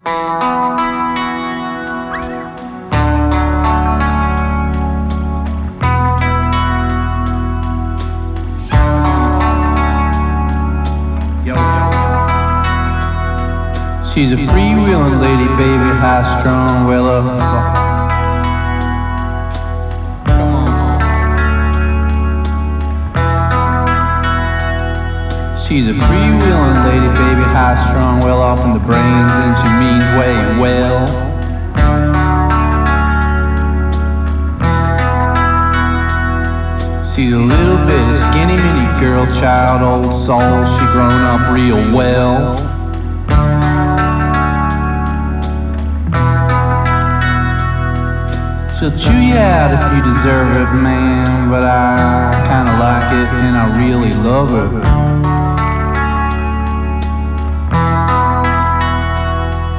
She's a freewheeling lady, baby, high-strung, well up. Come on. She's a freewheeling lady, baby, high-strung, well off in the brains, and she means way well. She's a little bit of skinny mini girl child, old soul, she grown up real well. She'll chew you out if you deserve it, man, but I kinda like it and I really love her.